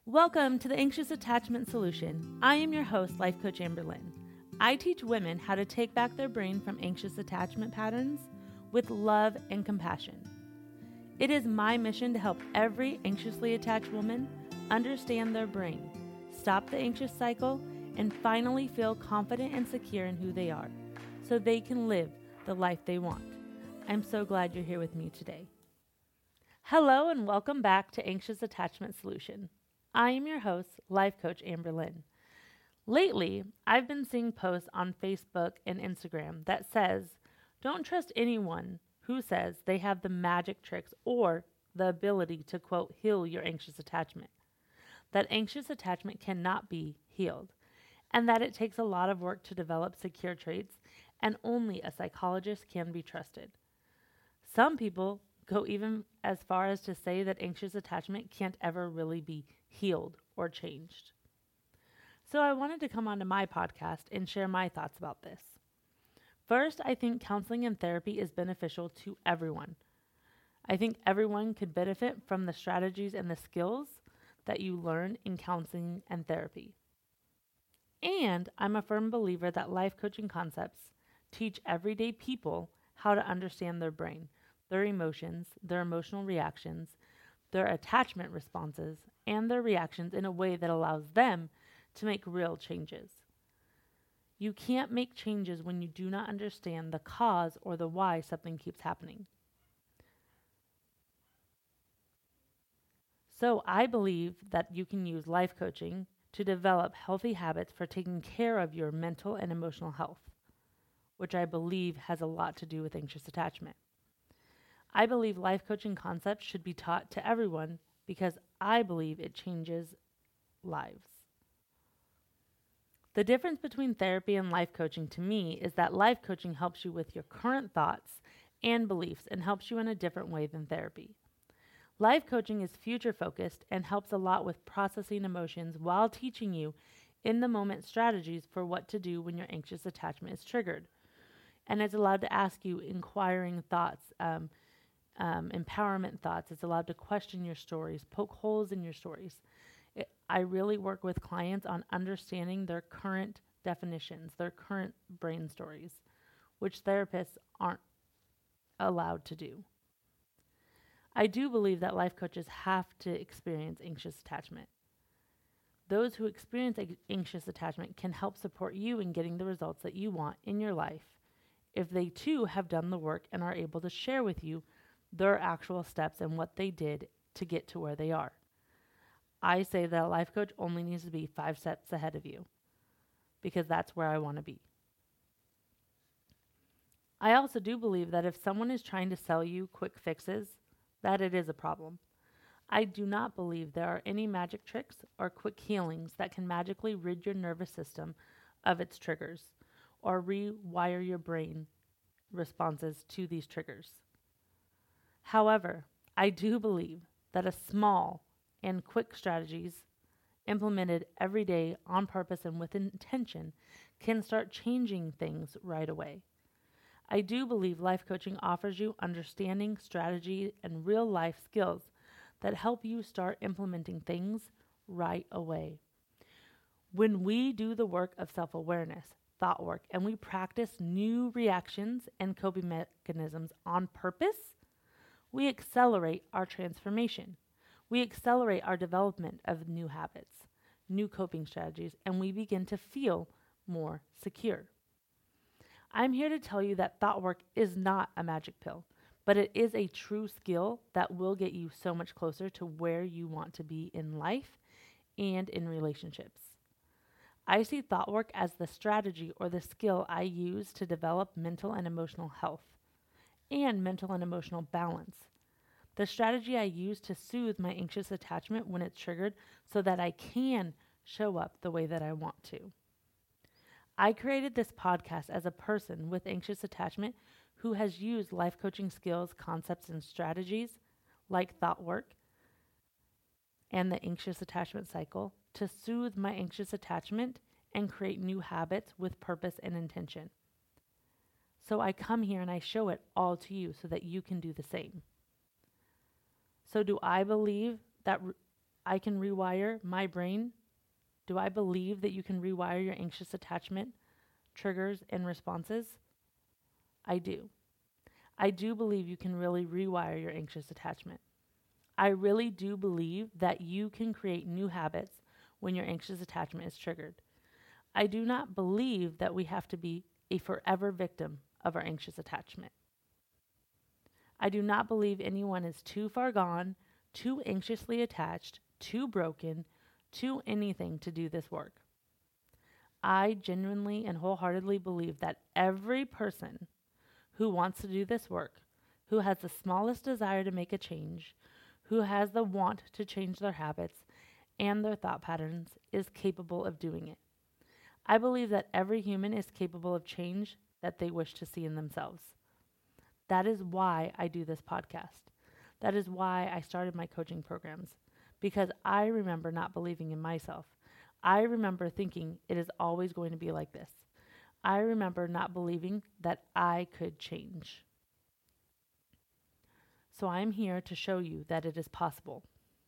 Welcome to the Anxious Attachment Solution. I am your host, Life Coach Amber Lynn. I teach women how to take back their brain from anxious attachment patterns with love and compassion. It is my mission to help every anxiously attached woman understand their brain, stop the anxious cycle, and finally feel confident and secure in who they are so they can live the life they want. I'm so glad you're here with me today. Hello and welcome back to Anxious Attachment Solution. I am your host, Life Coach Amber Lynn. Lately, I've been seeing posts on Facebook and Instagram that says, don't trust anyone who says they have the magic tricks or the ability to, quote, heal your anxious attachment. That anxious attachment cannot be healed, and that it takes a lot of work to develop secure traits, and only a psychologist can be trusted. Some people go even as far as to say that anxious attachment can't ever really be healed or changed. So I wanted to come onto my podcast and share my thoughts about this. First, I think counseling and therapy is beneficial to everyone. I think everyone could benefit from the strategies and the skills that you learn in counseling and therapy. And I'm a firm believer that life coaching concepts teach everyday people how to understand their brain, their emotions, their emotional reactions, their attachment responses, and their reactions in a way that allows them to make real changes. You can't make changes when you do not understand the cause or the why something keeps happening. So I believe that you can use life coaching to develop healthy habits for taking care of your mental and emotional health, which I believe has a lot to do with anxious attachment. I believe life coaching concepts should be taught to everyone because I believe it changes lives. The difference between therapy and life coaching to me is that life coaching helps you with your current thoughts and beliefs and helps you in a different way than therapy. Life coaching is future focused and helps a lot with processing emotions while teaching you in the moment strategies for what to do when your anxious attachment is triggered. And it's allowed to ask you inquiring thoughts, empowerment thoughts. It's allowed to question your stories, poke holes in your stories. I really work with clients on understanding their current definitions, their current brain stories, which therapists aren't allowed to do. I do believe that life coaches have to experience anxious attachment. Those who experience anxious attachment can help support you in getting the results that you want in your life if they too have done the work and are able to share with you their actual steps and what they did to get to where they are. I say that a life coach only needs to be 5 steps ahead of you because that's where I want to be. I also do believe that if someone is trying to sell you quick fixes, that it is a problem. I do not believe there are any magic tricks or quick healings that can magically rid your nervous system of its triggers or rewire your brain responses to these triggers. However, I do believe that a small and quick strategies implemented every day on purpose and with intention can start changing things right away. I do believe life coaching offers you understanding, strategy, and real life skills that help you start implementing things right away. When we do the work of self-awareness, thought work, and we practice new reactions and coping mechanisms on purpose, we accelerate our transformation. We accelerate our development of new habits, new coping strategies, and we begin to feel more secure. I'm here to tell you that thought work is not a magic pill, but it is a true skill that will get you so much closer to where you want to be in life and in relationships. I see thought work as the strategy or the skill I use to develop mental and emotional health and mental and emotional balance. The strategy I use to soothe my anxious attachment when it's triggered so that I can show up the way that I want to. I created this podcast as a person with anxious attachment who has used life coaching skills, concepts, and strategies like thought work and the anxious attachment cycle to soothe my anxious attachment and create new habits with purpose and intention. So I come here and I show it all to you so that you can do the same. So do I believe that I can rewire my brain? Do I believe that you can rewire your anxious attachment triggers and responses? I do. I do believe you can really rewire your anxious attachment. I really do believe that you can create new habits when your anxious attachment is triggered. I do not believe that we have to be a forever victim of our anxious attachment. I do not believe anyone is too far gone, too anxiously attached, too broken, too anything to do this work. I genuinely and wholeheartedly believe that every person who wants to do this work, who has the smallest desire to make a change, who has the want to change their habits and their thought patterns, is capable of doing it. I believe that every human is capable of change that they wish to see in themselves. That is why I do this podcast. That is why I started my coaching programs, because I remember not believing in myself. I remember thinking it is always going to be like this. I remember not believing that I could change. So I am here to show you that it is possible.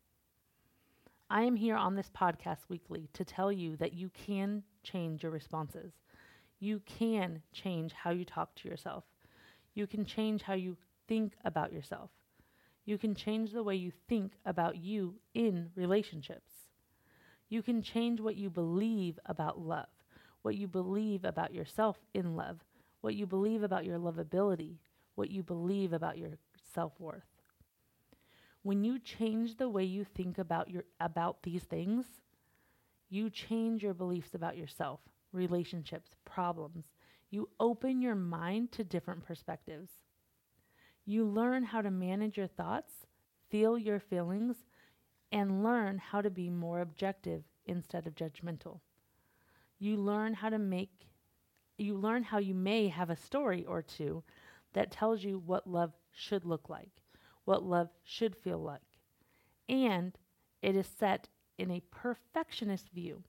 I am here on this podcast weekly to tell you that you can change your responses. You can change how you talk to yourself. You can change how you think about yourself. You can change the way you think about you in relationships. You can change what you believe about love, what you believe about yourself in love, what you believe about your lovability, what you believe about your self-worth. When you change the way you think about these things, you change your beliefs about yourself, relationships, problems. You open your mind to different perspectives. You learn how to manage your thoughts, feel your feelings, and learn how to be more objective instead of judgmental. You learn how you may have a story or two that tells you what love should look like, what love should feel like, and it is set in a perfectionist view.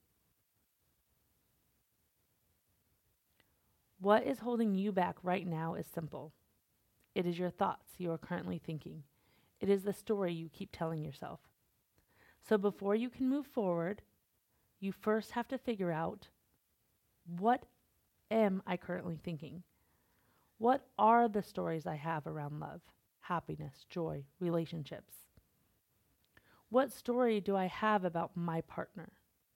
What is holding you back right now is simple. It is your thoughts you are currently thinking. It is the story you keep telling yourself. So before you can move forward, you first have to figure out, what am I currently thinking? What are the stories I have around love, happiness, joy, relationships? What story do I have about my partner?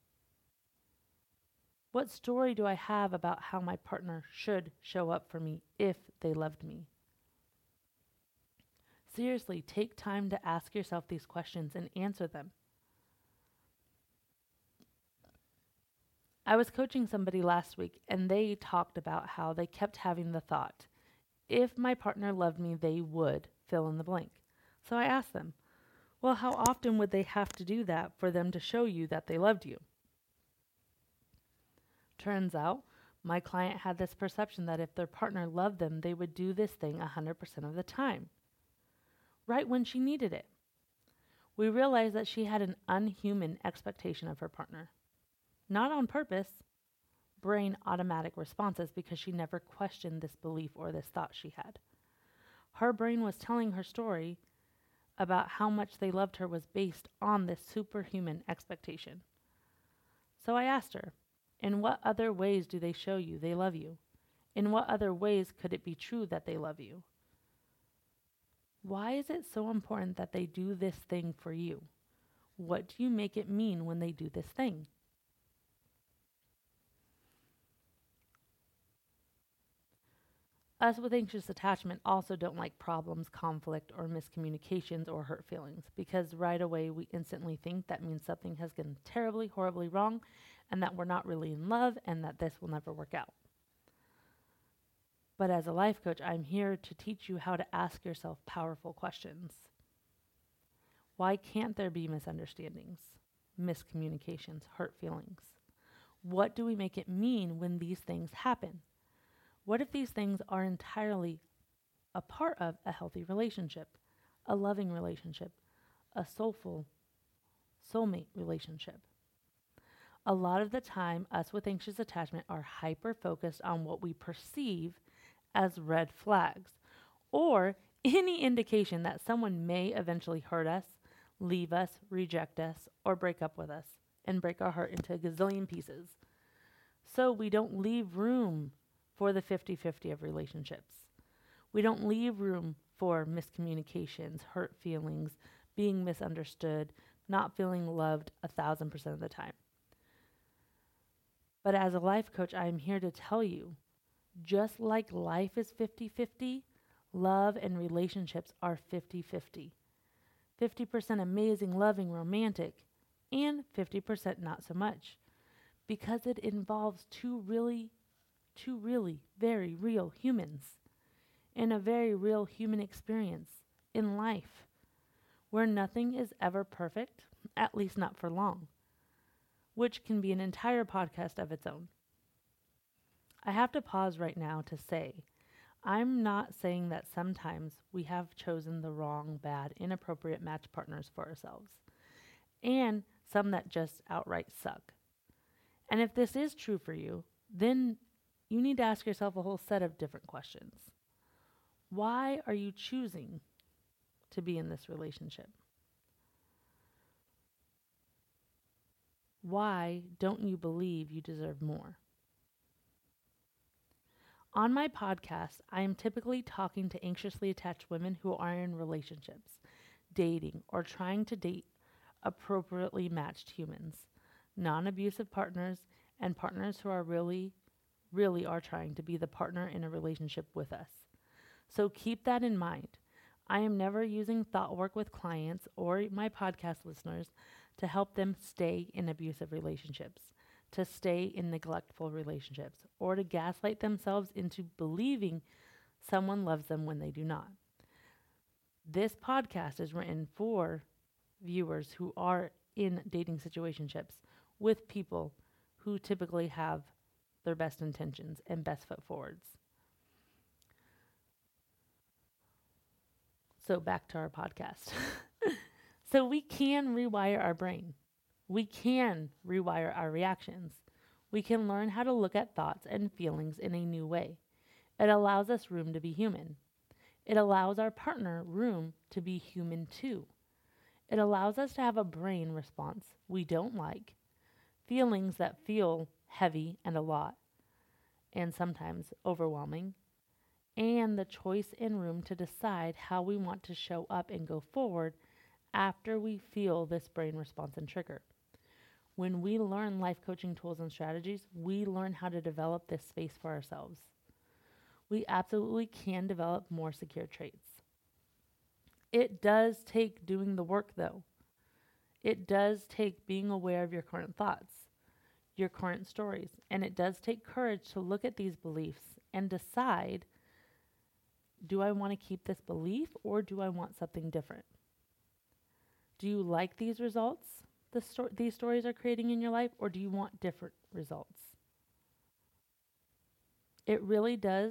What story do I have about how my partner should show up for me if they loved me? Seriously, take time to ask yourself these questions and answer them. I was coaching somebody last week, and they talked about how they kept having the thought, if my partner loved me, they would fill in the blank. So I asked them, well, how often would they have to do that for them to show you that they loved you? Turns out, my client had this perception that if their partner loved them, they would do this thing 100% of the time, right when she needed it. We realized that she had an unhuman expectation of her partner. Not on purpose, brain automatic responses, because she never questioned this belief or this thought she had. Her brain was telling her story about how much they loved her was based on this superhuman expectation. So I asked her, in what other ways do they show you they love you? In what other ways could it be true that they love you? Why is it so important that they do this thing for you? What do you make it mean when they do this thing? Us with anxious attachment also don't like problems, conflict, or miscommunications or hurt feelings, because right away we instantly think that means something has gone terribly, horribly wrong, and that we're not really in love, and that this will never work out. But as a life coach, I'm here to teach you how to ask yourself powerful questions. Why can't there be misunderstandings, miscommunications, hurt feelings? What do we make it mean when these things happen? What if these things are entirely a part of a healthy relationship, a loving relationship, a soulful soulmate relationship? A lot of the time, us with anxious attachment are hyper-focused on what we perceive as red flags, or any indication that someone may eventually hurt us, leave us, reject us, or break up with us and break our heart into a gazillion pieces. So we don't leave room for the 50-50 of relationships. We don't leave room for miscommunications, hurt feelings, being misunderstood, not feeling loved 1,000% of the time. But as a life coach, I am here to tell you, just like life is 50-50, love and relationships are 50-50. 50% amazing, loving, romantic, and 50% not so much. Because it involves two really, very real humans in a very real human experience in life where nothing is ever perfect, at least not for long, which can be an entire podcast of its own. I have to pause right now to say, I'm not saying that sometimes we have chosen the wrong, bad, inappropriate match partners for ourselves, and some that just outright suck. And if this is true for you, then you need to ask yourself a whole set of different questions. Why are you choosing to be in this relationship? Why don't you believe you deserve more? On my podcast, I am typically talking to anxiously attached women who are in relationships, dating, or trying to date appropriately matched humans, non-abusive partners, and partners who are really are trying to be the partner in a relationship with us. So keep that in mind. I am never using thought work with clients or my podcast listeners to help them stay in abusive relationships, to stay in neglectful relationships, or to gaslight themselves into believing someone loves them when they do not. This podcast is written for viewers who are in dating situationships with people who typically have their best intentions and best foot forwards. So back to our podcast. So we can rewire our brain. We can rewire our reactions. We can learn how to look at thoughts and feelings in a new way. It allows us room to be human. It allows our partner room to be human too. It allows us to have a brain response we don't like, feelings that feel heavy and a lot, and sometimes overwhelming, and the choice and room to decide how we want to show up and go forward after we feel this brain response and trigger. When we learn life coaching tools and strategies, we learn how to develop this space for ourselves. We absolutely can develop more secure traits. It does take doing the work, though. It does take being aware of your current thoughts, your current stories, and it does take courage to look at these beliefs and decide, do I want to keep this belief or do I want something different? Do you like these results these stories are creating in your life, or do you want different results? It really does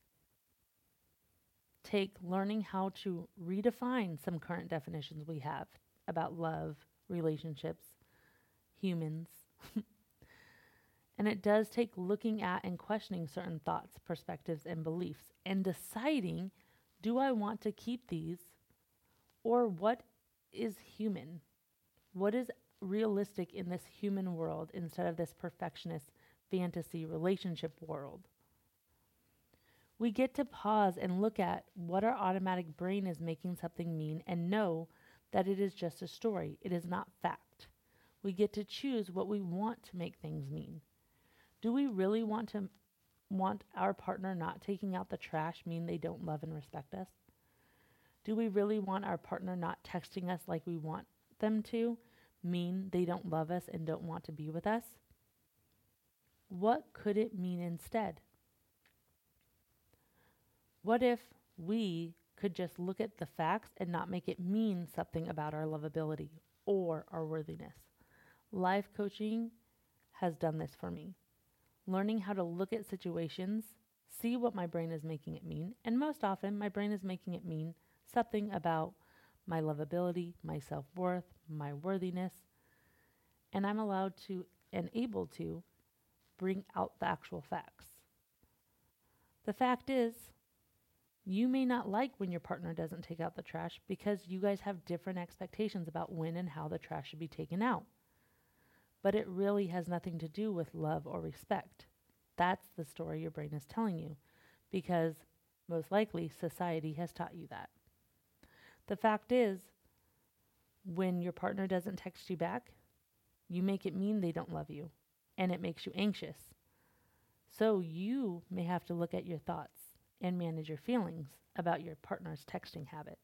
take learning how to redefine some current definitions we have about love, relationships, humans. And it does take looking at and questioning certain thoughts, perspectives, and beliefs and deciding, do I want to keep these, or what is human? What is realistic in this human world instead of this perfectionist fantasy relationship world? We get to pause and look at what our automatic brain is making something mean and know that it is just a story. It is not fact. We get to choose what we want to make things mean. Do we really want our partner not taking out the trash mean they don't love and respect us? Do we really want our partner not texting us like we want them to mean they don't love us and don't want to be with us? What could it mean instead? What if we could just look at the facts and not make it mean something about our lovability or our worthiness? Life coaching has done this for me. Learning how to look at situations, see what my brain is making it mean, and most often my brain is making it mean something about my lovability, my self-worth, my worthiness, and I'm allowed to and able to bring out the actual facts. The fact is, You may not like when your partner doesn't take out the trash because you guys have different expectations about when and how the trash should be taken out. But it really has nothing to do with love or respect. That's the story your brain is telling you because most likely society has taught you that. The fact is, when your partner doesn't text you back, you make it mean they don't love you, and it makes you anxious. So you may have to look at your thoughts and manage your feelings about your partner's texting habit.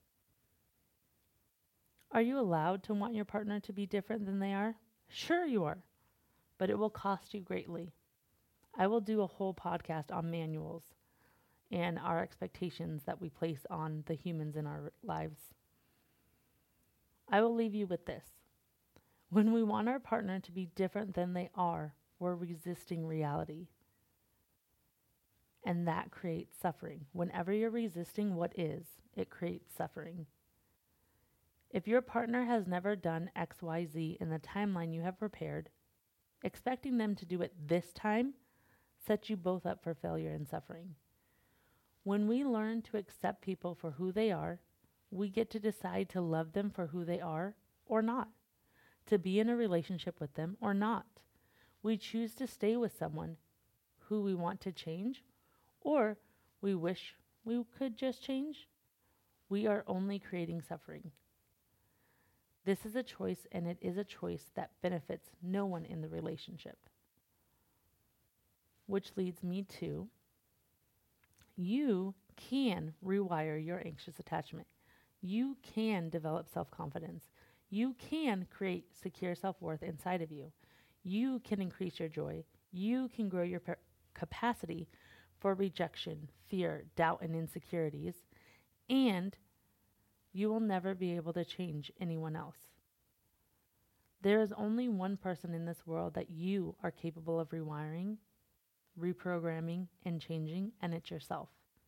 Are you allowed to want your partner to be different than they are? Sure you are, but it will cost you greatly. I will do a whole podcast on manuals and our expectations that we place on the humans in our lives. I will leave you with this. When we want our partner to be different than they are, we're resisting reality. And that creates suffering. Whenever you're resisting what is, it creates suffering. If your partner has never done XYZ in the timeline you have prepared, expecting them to do it this time sets you both up for failure and suffering. When we learn to accept people for who they are, we get to decide to love them for who they are or not, to be in a relationship with them or not. We choose to stay with someone who we want to change or we wish we could just change. We are only creating suffering. This is a choice, and it is a choice that benefits no one in the relationship. Which leads me to, you can rewire your anxious attachment. You can develop self-confidence. You can create secure self-worth inside of you. You can increase your joy. You can grow your capacity for rejection, fear, doubt, and insecurities. And you will never be able to change anyone else. There is only one person in this world that you are capable of rewiring, reprogramming, and changing, and it's yourself.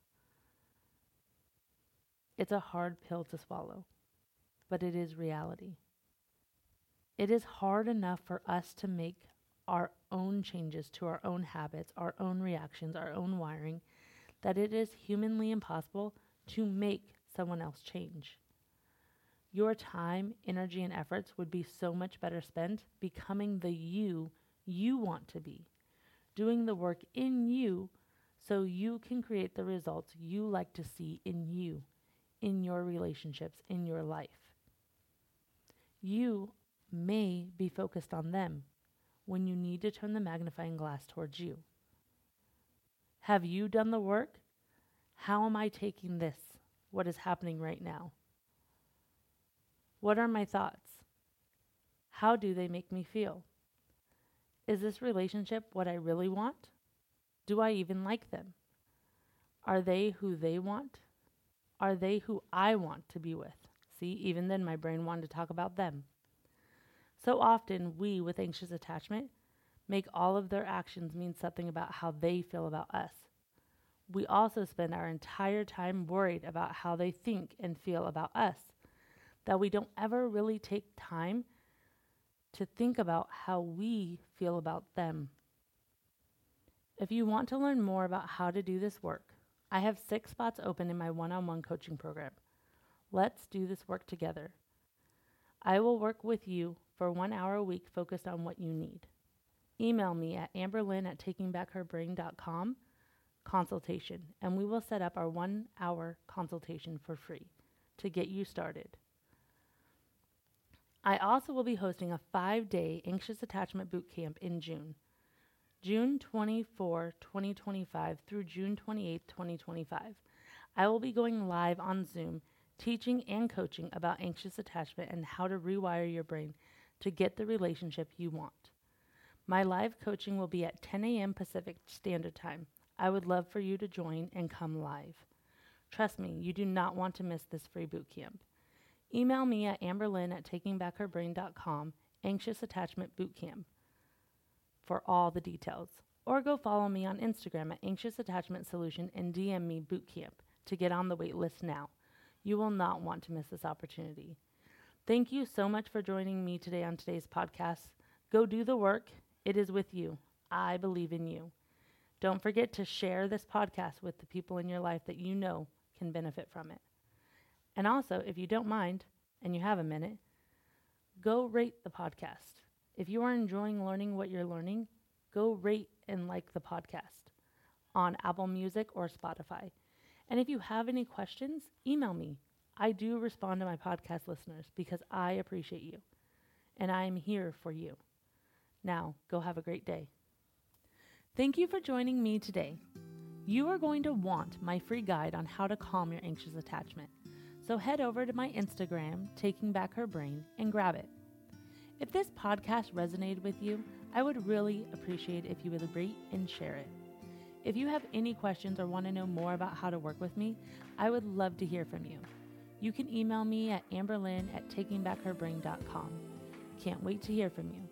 It's a hard pill to swallow, but it is reality. It is hard enough for us to make our own changes to our own habits, our own reactions, our own wiring, that it is humanly impossible to make someone else change. Your time, energy, and efforts would be so much better spent becoming the you want to be, doing the work in you so you can create the results you like to see in you, in your relationships, in your life. You may be focused on them when you need to turn the magnifying glass towards you. Have you done the work? How am I taking this, what is happening right now? What are my thoughts? How do they make me feel? Is this relationship what I really want? Do I even like them? Are they who they want? Are they who I want to be with? See, even then my brain wanted to talk about them. So often we, with anxious attachment, make all of their actions mean something about how they feel about us. We also spend our entire time worried about how they think and feel about us, that we don't ever really take time to think about how we feel about them. If you want to learn more about how to do this work, I have 6 spots open in my one-on-one coaching program. Let's do this work together. I will work with you for 1 hour a week focused on what you need. Email me at amberlynn@takingbackherbrain.com consultation, and we will set up our 1 hour consultation for free to get you started. I also will be hosting a 5-day Anxious Attachment Boot Camp in June 24, 2025 through June 28, 2025. I will be going live on Zoom, teaching and coaching about anxious attachment and how to rewire your brain to get the relationship you want. My live coaching will be at 10 a.m. Pacific Standard Time. I would love for you to join and come live. Trust me, you do not want to miss this free boot camp. Email me at amberlynn@takingbackherbrain.com, Anxious Attachment Bootcamp, for all the details. Or go follow me on Instagram at Anxious Attachment Solution and DM me Bootcamp to get on the wait list now. You will not want to miss this opportunity. Thank you so much for joining me today on today's podcast. Go do the work. It is with you. I believe in you. Don't forget to share this podcast with the people in your life that you know can benefit from it. And also, if you don't mind and you have a minute, go rate the podcast. If you are enjoying learning what you're learning, go rate and like the podcast on Apple Music or Spotify. And if you have any questions, email me. I do respond to my podcast listeners because I appreciate you. And I am here for you. Now, go have a great day. Thank you for joining me today. You are going to want my free guide on how to calm your anxious attachment. So head over to my Instagram, Taking Back Her Brain, and grab it. If this podcast resonated with you, I would really appreciate if you would rate and share it. If you have any questions or want to know more about how to work with me, I would love to hear from you. You can email me at amberlynn@takingbackherbrain.com. Can't wait to hear from you.